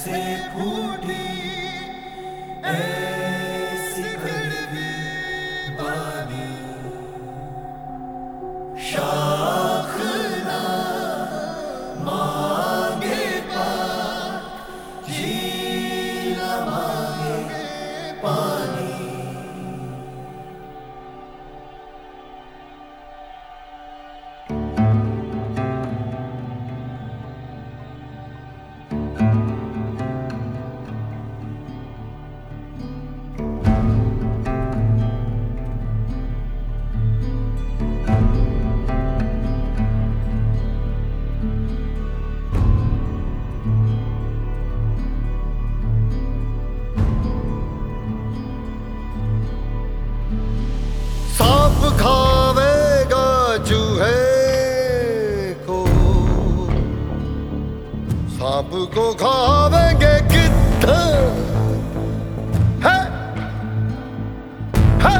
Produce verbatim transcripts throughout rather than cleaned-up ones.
से फूटी ऐसी कड़वी बानी, शाख ना मांगे पात, जी ना मांगे पानी। सांप खावेगा चूहे को, सांप को खावेंगे गिद्ध, है है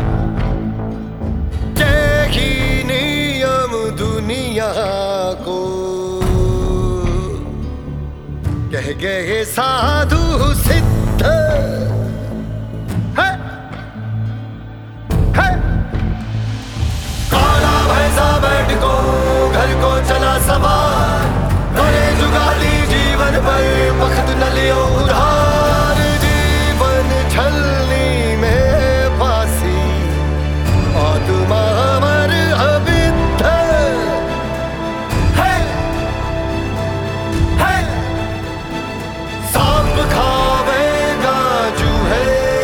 यही नियम दुनिया को। कह गए साधु सिद्ध, है है बैठ को घर को चला सवार, करे जुगाली जीवन पर वक्त न लियो उधार। जीवन छलनी में फांसी, आत्मा अमर अविद्ध, है है सांप खावेगा चूहे,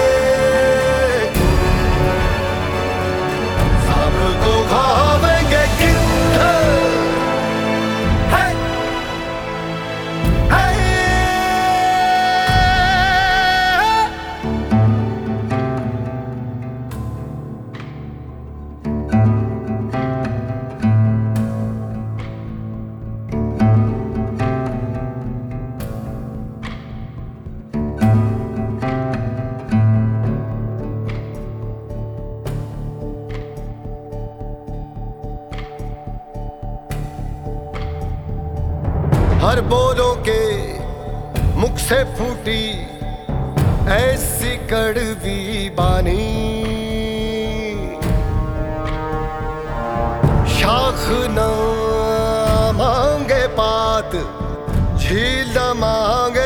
सांप को खावेंगे गिद्ध, है है हर बोलों के मुख से फूटी ऐसी कड़वी बानी, शाख न मांगे पात, झील न मांगे